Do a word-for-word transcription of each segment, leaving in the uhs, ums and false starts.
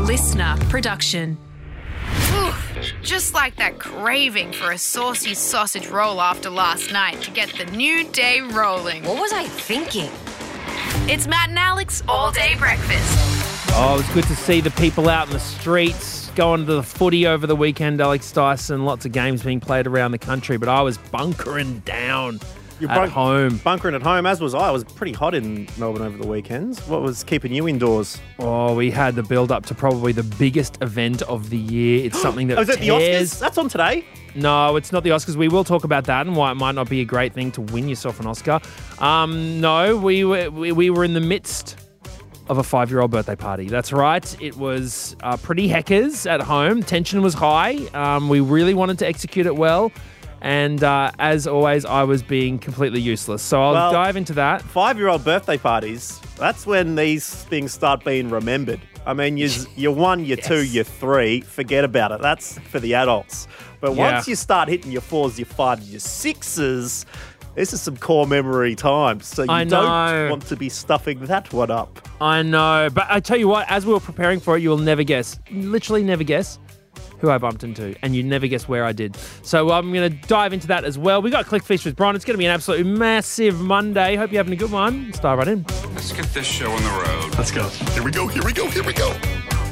listener production. Oof, just like that craving for a saucy sausage roll after last night to get the new day rolling. What was I thinking? It's Matt and Alex All Day Breakfast. Oh, it was good to see the people out in the streets going to the footy over the weekend, Alex Dyson. Lots of games being played around the country, but I was bunkering down You're at bunk- home. Bunkering at home, as was I. It was pretty hot in Melbourne over the weekends. What was keeping you indoors? Oh, we had the build up to probably the biggest event of the year. It's something that Oh, is it the tears- Oscars? That's on today. No, it's not the Oscars. We will talk about that and why it might not be a great thing to win yourself an Oscar. Um, no, we were we, we were in the midst of a five-year-old birthday party. That's right. It was uh, pretty heckers at home. Tension was high. Um, we really wanted to execute it well. And uh, as always, I was being completely useless. So I'll Well- dive into that. Five-year-old birthday parties, that's when these things start being remembered. I mean, you're, you're one, you're two, you're three. Forget about it. That's for the adults. But Yeah. once you start hitting your fours, your fives, your sixes, this is some core memory times. So you I don't know. want to be stuffing that one up. I know. But I tell you what, as we were preparing for it, you will never guess, literally never guess, who I bumped into, and you never guess where I did. So I'm going to dive into that as well. We got Clickfish with Bron. It's going to be an absolutely massive Monday. Hope you're having a good one. Let's dive right in. Let's get this show on the road. Let's go. Here we go, here we go, here we go.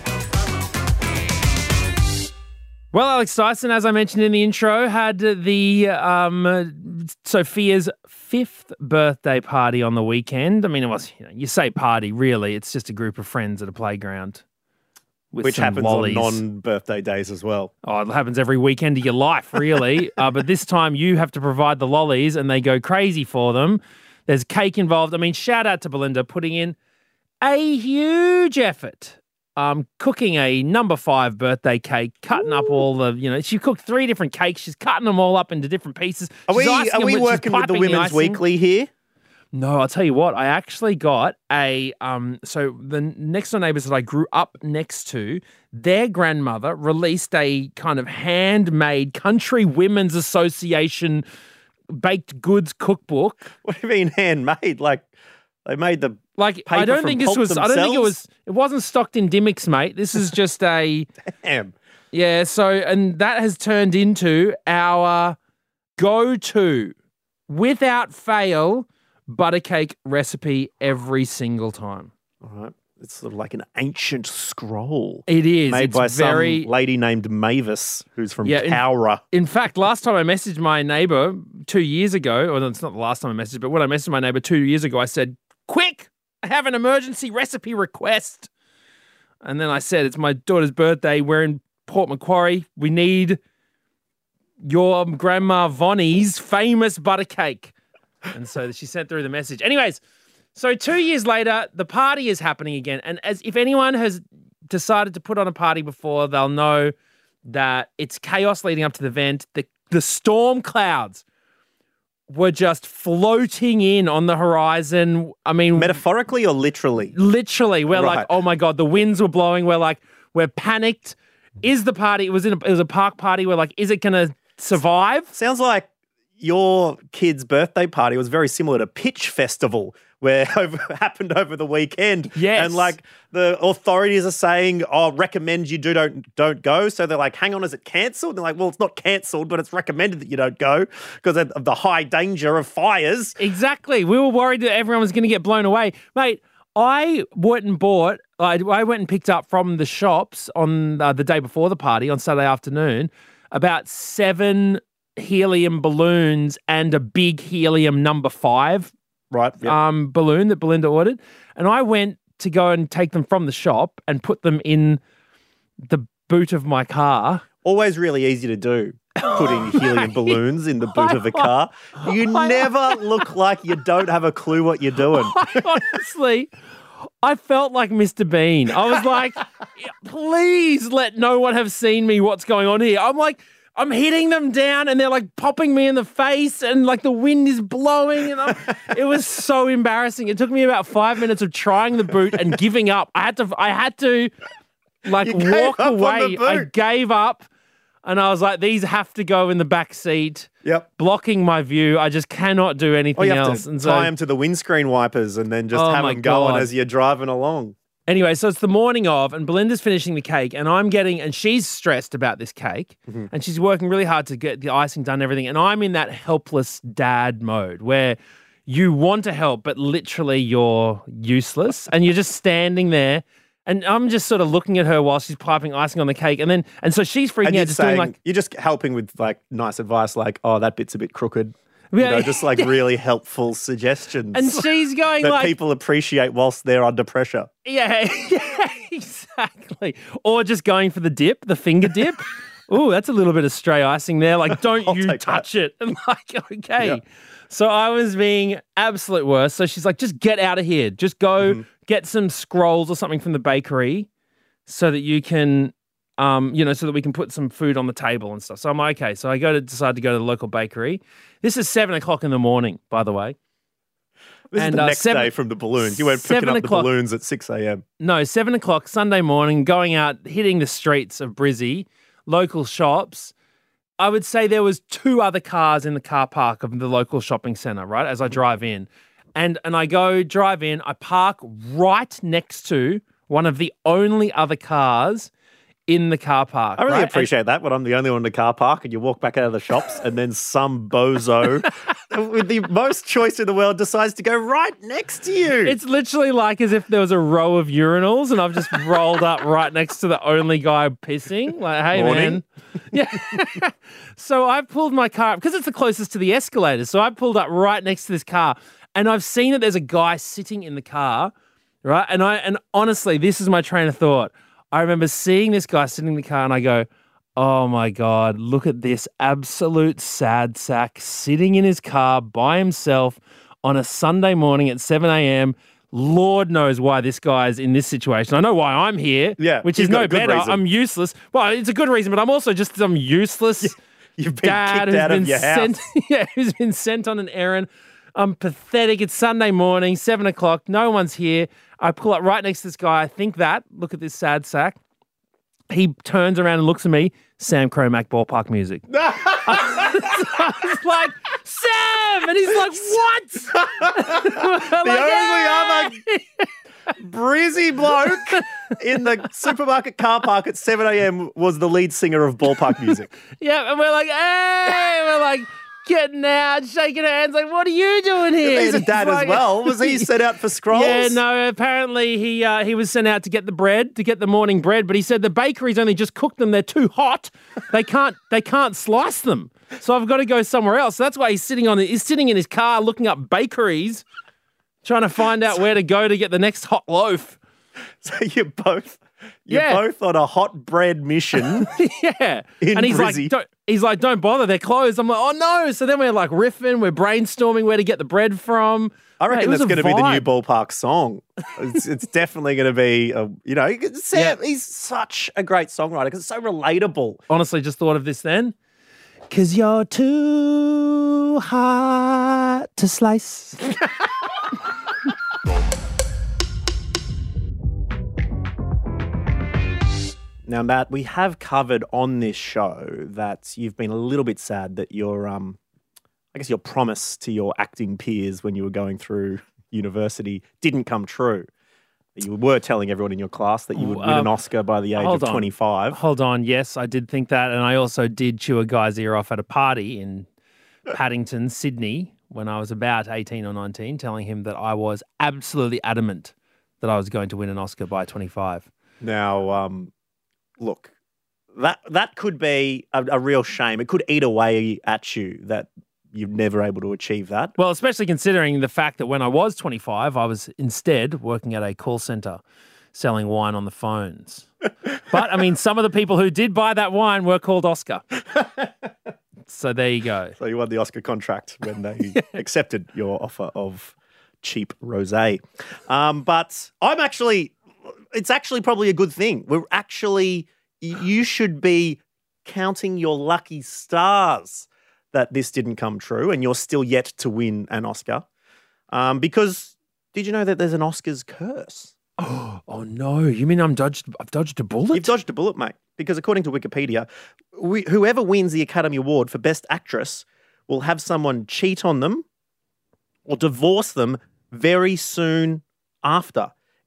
Well, Alex Dyson, as I mentioned in the intro, had the um, Sophia's fifth birthday party on the weekend. I mean, it was, you know, you say party, really, it's just a group of friends at a playground with Which some happens lollies. on non-birthday days as well. Oh, it happens every weekend of your life, really. uh, but this time you have to provide the lollies and they go crazy for them. There's cake involved. I mean, shout out to Belinda putting in a huge effort. Um, cooking a number five birthday cake, cutting up all the, you know, she cooked three different cakes. She's cutting them all up into different pieces. Are She's we, icing are them we she's working with the piping Women's icing. Weekly here? No, I'll tell you what, I actually got a, um, so the next door neighbours that I grew up next to, their grandmother released a kind of handmade Country Women's Association baked goods cookbook. What do you mean handmade? Like they made the Like, paper I don't from think this pulp was, I don't think it themselves? was, it wasn't stocked in Dimmicks, mate. This is just a, Damn. yeah, so, and that has turned into our go-to, without fail, butter cake recipe every single time. All right. It's sort of like an ancient scroll. It is. Made it's by very, some lady named Mavis, who's from Yeah, in- Cowra. In fact, last time I messaged my neighbour two years ago, or it's not the last time I messaged, but when I messaged my neighbour two years ago, I said, quick, I have an emergency recipe request. And then I said, it's my daughter's birthday. We're in Port Macquarie. We need your grandma Vonnie's famous butter cake. And so she sent through the message. Anyways, so two years later, the party is happening again. And as if anyone has decided to put on a party before, they'll know that it's chaos leading up to the event. The, the storm clouds were just floating in on the horizon. I mean, Metaphorically or literally? literally, we're Right. like, oh my God, the winds were blowing. We're like, we're panicked. Is the party, it was in a, it was a park party. We're like, is it going to survive? Sounds like your kid's birthday party was very similar to Pitch Festival, where over, happened over the weekend. Yes. And like the authorities are saying, oh, recommend you do don't don't go. So they're like, hang on, is it cancelled? They're like, well, it's not cancelled, but it's recommended that you don't go because of of the high danger of fires. Exactly. We were worried that everyone was going to get blown away. Mate, I went and bought, I, I went and picked up from the shops on uh, the day before the party on Saturday afternoon about seven helium balloons and a big helium number five Right. Yep. um, balloon that Belinda ordered. And I went to go and take them from the shop and put them in the boot of my car. Always really easy to do. Putting helium balloons in the boot of a car. You never look like you don't have a clue what you're doing. I honestly, I felt like Mister Bean. I was like, please let no one have seen me what's going on here. I'm like, I'm hitting them down and they're like popping me in the face and like the wind is blowing. And I'm, it was so embarrassing. It took me about five minutes of trying the boot and giving up. I had to, I had to like You gave walk up on the away. I boot. gave up and I was like, these have to go in the back seat. Yep. Blocking my view. I just cannot do Or anything you have else. to and so, tie them to the windscreen wipers and then just Oh have my them going God. as you're driving along. Anyway, so it's the morning of, and Belinda's finishing the cake, and I'm getting, and she's stressed about this cake, Mm-hmm. and she's working really hard to get the icing done and everything, and I'm in that helpless dad mode where you want to help, but literally you're useless, and you're just standing there, and I'm just sort of looking at her while she's piping icing on the cake, and then, and so she's freaking And out, you're just saying, doing like, you're just helping with like nice advice, like, oh, that bit's a bit crooked. Yeah, You know, just like really helpful suggestions. and she's going that like, people appreciate whilst they're under pressure. yeah, yeah, exactly, or just going for the dip, the finger dip. Ooh, that's a little bit of stray icing there. Like, don't I'll you take touch it. And like, okay. Yeah. So I was being absolute worst. So she's like, just get out of here. Just go Mm-hmm. get some scrolls or something from the bakery so that you can, um, you know, so that we can put some food on the table and stuff. So I'm like, okay. So I go to decide to go to the local bakery. This is seven o'clock in the morning, by the way. This And, is the uh, next seven- day from the balloons. You went picking seven up o'clock- the balloons at six a.m. No, seven o'clock Sunday morning, going out, hitting the streets of Brizzy, local shops. I would say there was two other cars in the car park of the local shopping centre, right, as I drive in. And and I go drive in, I park right next to one of the only other cars in the car park. I really right? And- appreciate that when I'm the only one in the car park and you walk back out of the shops and then some bozo with the most choice in the world decides to go right next to you. It's literally like as if there was a row of urinals and I've just rolled up right next to the only guy pissing. Like, hey, Morning. man. Yeah. So I pulled my car up because it's the closest to the escalator. So I pulled up right next to this car and I've seen that there's a guy sitting in the car, right? And I and honestly, this is my train of thought. I remember seeing this guy sitting in the car and I go, oh my God, look at this absolute sad sack sitting in his car by himself on a Sunday morning at seven a.m. Lord knows why this guy's in this situation. I know why I'm here, Yeah, which you've is got no a good better. reason. I'm useless. Well, it's a good reason, but I'm also just some useless You've been dad kicked who's out been of your sent, house. yeah, who's been sent on an errand. I'm pathetic. It's Sunday morning, seven o'clock. No one's here. I pull up right next to this guy. I think that. Look at this sad sack. He turns around and looks at me. Sam Cromack ballpark music. I was like, Sam! And he's like, what? The only other breezy bloke in the supermarket car park at seven a.m. was the lead singer of ballpark music. Yeah, and we're like, hey! We're like, getting out, shaking hands, like, what are you doing here? He's a And dad as like- well. Was he set out for scrolls? Yeah, no, apparently he uh, he was sent out to get the bread, to get the morning bread, but he said the bakery's only just cooked them. They're too hot. They can't they can't slice them. So I've got to go somewhere else. So that's why he's sitting on the, he's sitting in his car looking up bakeries, trying to find out where to go to get the next hot loaf. So you're both you're Yeah. both on a hot bread mission. Yeah. In and he's Brizzy. like, don't, he's like, don't bother, they're closed. I'm like, oh no. So then we're like riffing, we're brainstorming where to get the bread from. I Mate, it reckon was that's a going to be the new vibe. ballpark song. It's, it's definitely going to be, a, you know, Sam, he's such a great songwriter because it's so relatable. Honestly, just thought of this then. Cause you're too hot to slice. Now, Matt, we have covered on this show that you've been a little bit sad that your, um, I guess, your promise to your acting peers when you were going through university didn't come true. You were telling everyone in your class that you would win an Um, Oscar by the age hold of on. twenty-five. Hold on. Yes, I did think that. And I also did chew a guy's ear off at a party in Paddington, Sydney, when I was about eighteen or nineteen, telling him that I was absolutely adamant that I was going to win an Oscar by twenty-five. Now, um, look, that that could be a, a real shame. It could eat away at you that you're never able to achieve that. Well, especially considering the fact that when I was twenty-five, I was instead working at a call center selling wine on the phones. But, I mean, some of the people who did buy that wine were called Oscar. So there you go. So you won the Oscar contract when they accepted your offer of cheap rosé. Um, but I'm actually, it's actually probably a good thing. We're actually, you should be counting your lucky stars that this didn't come true and you're still yet to win an Oscar. Um, because did you know that there's an Oscars curse? Oh no! You mean I'm dodged? I've dodged a bullet? You've dodged a bullet, mate. Because according to Wikipedia, we, whoever wins the Academy Award for Best Actress will have someone cheat on them or divorce them very soon after.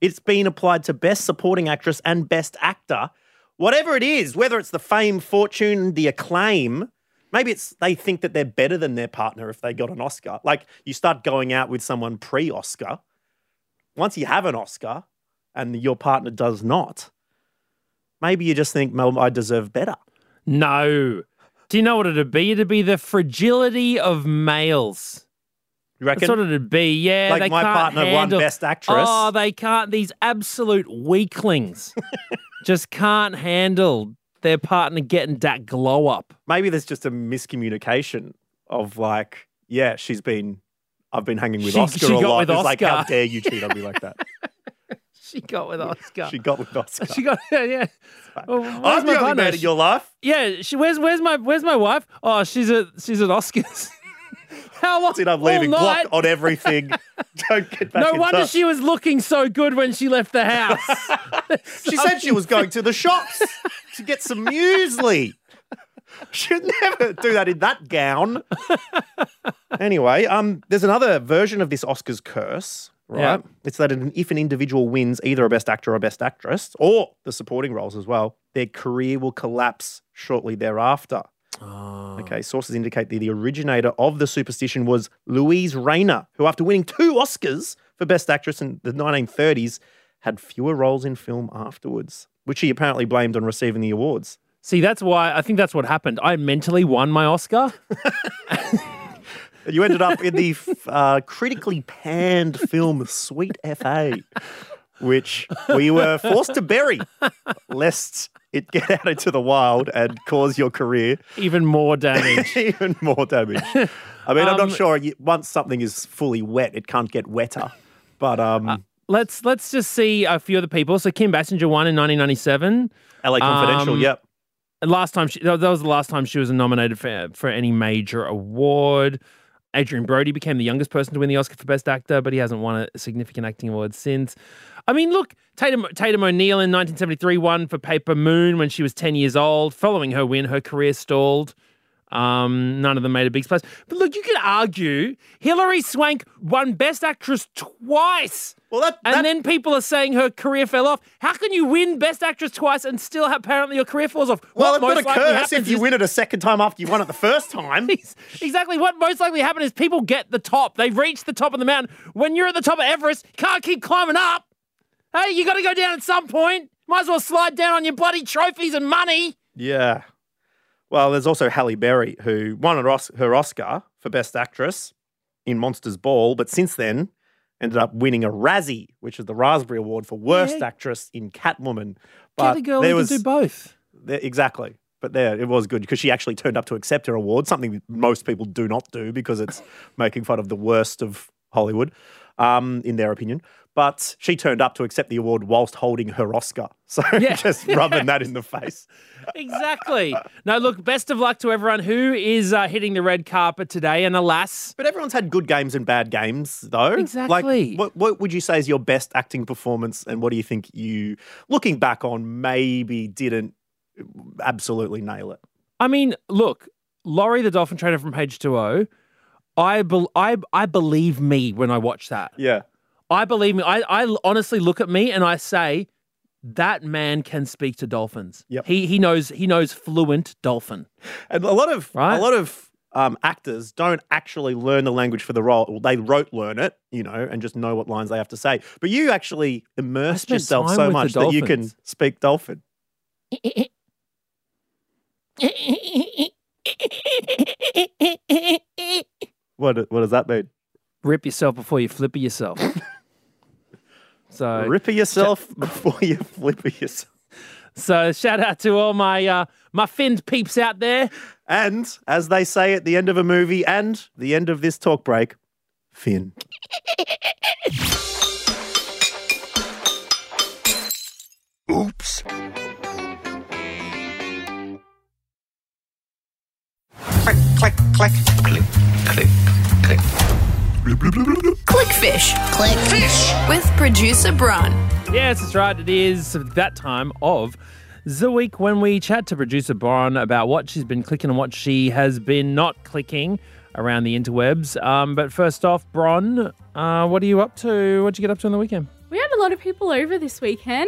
It's been applied to Best Supporting Actress and Best Actor. Whatever it is, whether it's the fame, fortune, the acclaim, maybe it's they think that they're better than their partner if they got an Oscar. Like you start going out with someone pre-Oscar. Once you have an Oscar and your partner does not, maybe you just think, well, I deserve better. No. Do you know what it'd be? It'd be the fragility of males. You reckon? That's what it'd be. Yeah, Like they my can't partner won handle, Best Actress. Oh, they can't. These absolute weaklings just can't handle their partner getting that glow up. Maybe there's just a miscommunication of like, yeah, she's been, I've been hanging with She- Oscar she a got lot. with It's like, how Oscar. dare you cheat on me like that? She got with Oscar. She got with Oscar. She got yeah. Well, where's I'm my the only partner? man in your life. Yeah, she where's where's my where's my wife? Oh, she's at she's at Oscars. How long? Did I'm leaving all block night? on everything. Don't get back No in wonder touch. she was looking so good when she left the house. She said she was going to the shops to get some muesli. She'd never do that in that gown. Anyway, um, there's another version of this Oscars curse, right? Yeah. It's that an, if an individual wins either a Best Actor or a Best Actress, or the supporting roles as well, their career will collapse shortly thereafter. Oh. Okay, sources indicate that the originator of the superstition was Louise Rayner, who after winning two Oscars for Best Actress in the nineteen thirties, had fewer roles in film afterwards, which she apparently blamed on receiving the awards. See, that's why I think that's what happened. I mentally won my Oscar. You ended up in the uh, critically panned film Sweet F A, which we were forced to bury lest it get out into the wild and cause your career Even more damage. even more damage. I mean, I'm Um, not sure. You, once something is fully wet, it can't get wetter. But um, let's let's just see a few of the people. So Kim Basinger won in nineteen ninety-seven. L A Confidential, um, yep. And last time she, that was the last time she was nominated for for any major award. Adrian Brody became the youngest person to win the Oscar for Best Actor, but he hasn't won a significant acting award since. I mean, look, Tatum, Tatum O'Neal in nineteen seventy-three won for Paper Moon when she was ten years old. Following her win, her career stalled. Um, none of them made a big splash. But look, you could argue Hilary Swank won Best Actress twice. Well, that, And that- then people are saying her career fell off. How can you win Best Actress twice and still have, apparently your career falls off? well, What it's not a most likely curse if happens you is- win it a second time after you won it the first time. Exactly. What most likely happen is people get the top. They reach the top of the mountain. When you're at the top of Everest, you can't keep climbing up. Hey, you got to go down at some point. Might as well slide down on your bloody trophies and money. Yeah. Well, there's also Halle Berry, who won her Os- her Oscar for Best Actress in Monsters Ball, but since then ended up winning a Razzie, which is the Raspberry Award for Worst Yeah. Actress in Catwoman. Get But a girl there who was can do both. there, exactly. But there, it was good because she actually turned up to accept her award, something most people do not do because it's making fun of the worst of Hollywood, um, in their opinion. But she turned up to accept the award whilst holding her Oscar. So Yeah. just rubbing that in the face. Exactly. No, look, best of luck to everyone who is uh, hitting the red carpet today. And alas, But everyone's had good games and bad games, though. Exactly. Like, what, what would you say is your best acting performance, and what do you think you, looking back on, maybe didn't absolutely nail it? I mean, look, Laurie, the dolphin trainer from Page two O, I, be- I, I believe me when I watch that. Yeah. I believe me. I, I honestly look at me and I say, that man can speak to dolphins. Yep. He he knows he knows fluent dolphin. And a lot of Right. a lot of um, actors don't actually learn the language for the role. Well, they rote learn it, you know, and just know what lines they have to say. But you actually immerse spent yourself time so with the much that you can dolphins. speak dolphin. What what does that mean? Rip yourself before you flipper yourself. so Ripper yourself before you flipper yourself. so shout out to all my uh, my finned peeps out there. And as they say at the end of a movie and the end of this talk break, Finn. Oops. Click, click, click. Click, click, click. Bloop, bloop, bloop, bloop, bloop. Clickfish. Clickfish. With producer Bron. Yes, that's right. It is that time of the week when we chat to producer Bron about what she's been clicking and what she has been not clicking around the interwebs. Um, but first off, Bron, uh, what are you up to? What'd you get up to on the weekend? We had a lot of people over this weekend.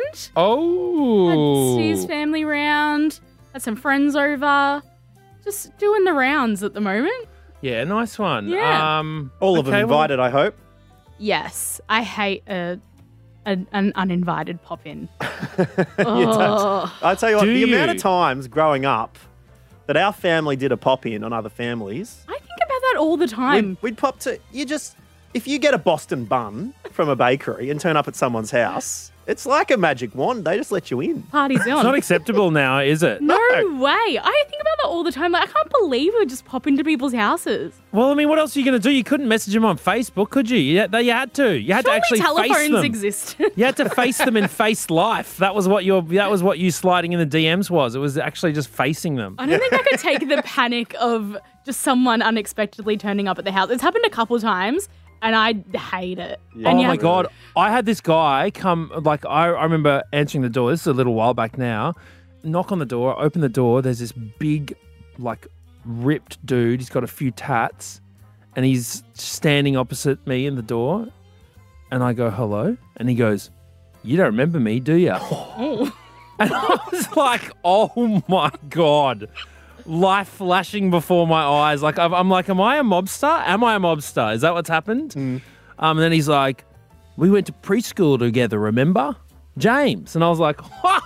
Oh. Had Steve's family round, had some friends over. Just doing the rounds at the moment. Yeah, nice one. Yeah. Um, All of them okay, well- invited, I hope. Yes, I hate a, a an uninvited pop-in. You don't. I tell you what, Do the amount of you? times growing up that our family did a pop in on other families, I think about that all the time. we'd, we'd pop to, you just, if you get a Boston bun from a bakery and turn up at someone's house, it's like a magic wand. They just let you in. Party's It's on. not acceptable now, is it? no way. I think about that all the time. Like, I can't believe we just pop into people's houses. Well, I mean, what else are you going to do? You couldn't message them on Facebook, could you? You had, you had to. You had Surely to actually face telephones them. exist. You had to face them in face life. That was what your that was what you sliding in the D Ms was. It was actually just facing them. I don't think I could take the panic of just someone unexpectedly turning up at the house. It's happened a couple times, and I hate it. And Oh you my have- God. I had this guy come, like, I, I remember answering the door. This is a little while back now. Knock on the door, open the door. There's this big, like, ripped dude. He's got a few tats and he's standing opposite me in the door. And I go, hello. And he goes, you don't remember me, do you? Oh. And I was like, oh my God. Life flashing before my eyes. Like, I'm, I'm like, am I a mobster? Am I a mobster? Is that what's happened? Um, and then he's like, we went to preschool together, remember? James. And I was like,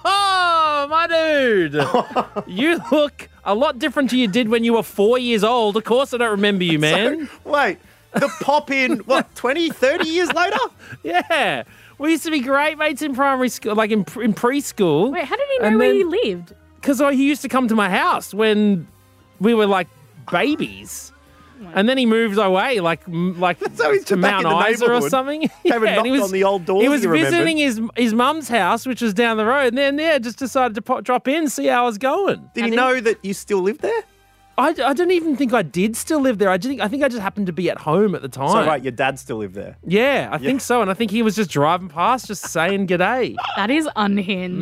oh, my dude. You look a lot different to you did when you were four years old. Of course I don't remember you, man. So, wait, the pop in, what, twenty, thirty years later? Yeah. We used to be great mates in primary school, like in, in preschool. Wait, how did he know And where then- you lived? Because he used to come to my house when we were like babies. And then he moved away, like m- like So he's to back Mount in the Isa or neighbourhood. something. Came and and he knocked on the old door He that was you remembered. visiting his his mum's house, which was down the road. And then, yeah, just decided to pop, drop in, see how I was going. Did he know that you still live there? I, I don't even think I did still live there. I think I think I just happened to be at home at the time. So, right, your dad still lived there. Yeah, I think so. And I think he was just driving past, just saying g'day. That is unhinged.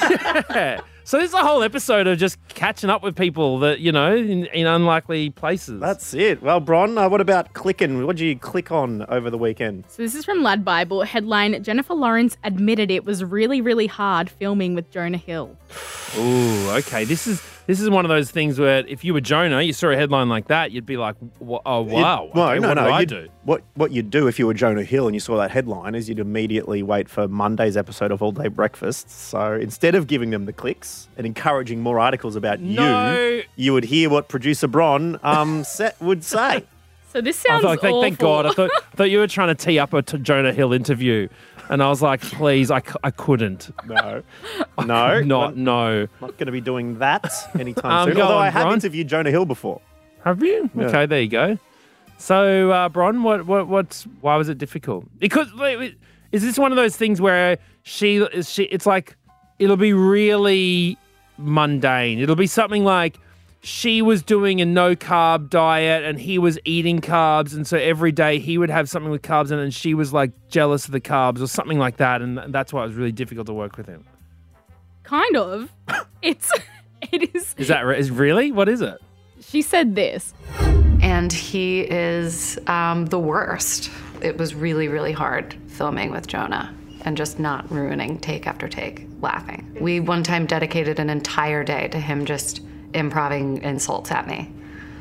Ma- So this is a whole episode of just catching up with people that, you know, in, in unlikely places. That's it. Well, Bron, uh, what about clicking? What did you click on over the weekend? So this is from Lad Bible. Headline, Jennifer Lawrence admitted it was really, really hard filming with Jonah Hill. Ooh, okay. This is this is one of those things where if you were Jonah, you saw a headline like that, you'd be like, "Wha- oh, wow. You'd- well, okay, no, what no. do I you'd- do? What, what you'd do if you were Jonah Hill and you saw that headline is you'd immediately wait for Monday's episode of All Day Breakfast. So instead of giving them the clicks and encouraging more articles about No. you, you would hear what producer Bron um, set, would say. So this I sounds thought, thank, awful. thank God. I thought, thought you were trying to tee up a t- Jonah Hill interview. And I was like, please, I, c- I couldn't. No. No. Not, I'm no. not going to be doing that anytime Um, soon. go Although on, I have Bron. interviewed Jonah Hill before. Have you? Yeah. Okay, there you go. So, uh, Bron, what, what, what's, why was it difficult? Because wait, wait, is this one of those things where she, is she, it's like, it'll be really mundane. It'll be something like she was doing a no carb diet and he was eating carbs, and so every day he would have something with carbs in it, and she was like jealous of the carbs or something like that, and that's why it was really difficult to work with him. Kind of. It's, it is. Is that re- is really what is it? She said this. And he is um, the worst. It was really, really hard filming with Jonah and just not ruining take after take, laughing. We one time dedicated an entire day to him just improvising insults at me.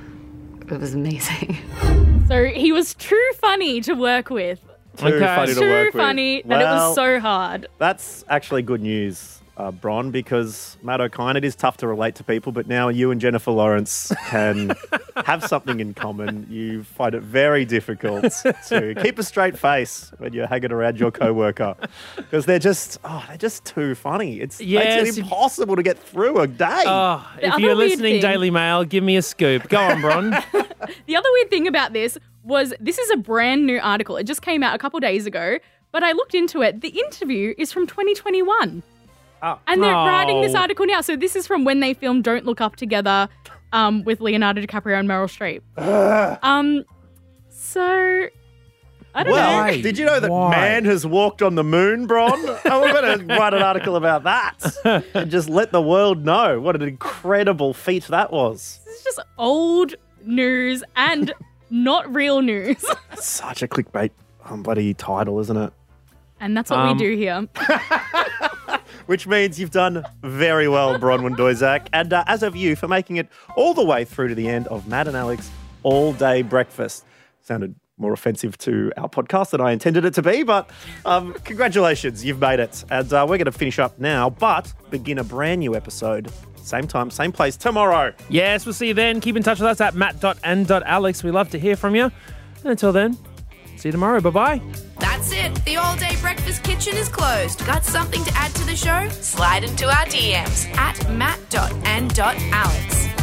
It was amazing. So he was too funny to work with. Too Okay. funny to Too work with. funny that it Well, was so hard. That's actually good news, uh, Bron, because Matt O'Kine, it is tough to relate to people, but now you and Jennifer Lawrence can have something in common. You find it very difficult to keep a straight face when you're hanging around your coworker because they're just, oh, they're just too funny. It's Yes, makes it if- impossible to get through a day. Oh, The if other you're weird listening, thing- Daily Mail, give me a scoop. Go on, Bron. The other weird thing about this was this is a brand new article. It just came out a couple days ago, but I looked into it. The interview is from twenty twenty-one. Oh. And they're writing this Oh. article now. So this is from when they filmed Don't Look Up together um, with Leonardo DiCaprio and Meryl Streep. um, so, I don't Well, know. Why? did you know that Why? man has walked on the moon, Bron? Oh, we're going to write an article about that and just let the world know what an incredible feat that was. This is just old news and not real news. Such a clickbait um, bloody title, isn't it? And that's what Um, we do here. Which means you've done very well, Bronwyn Doizak. And uh, as have you for making it all the way through to the end of Matt and Alex All Day Breakfast. Sounded more offensive to our podcast than I intended it to be, but um, congratulations, you've made it. And uh, we're going to finish up now, but begin a brand new episode. Same time, same place tomorrow. Yes, we'll see you then. Keep in touch with us at matt dot and dot alex. We love to hear from you. And until then, see you tomorrow. Bye-bye. That's it. The all-day breakfast kitchen is closed. Got something to add to the show? Slide into our D Ms at matt dot and dot alex.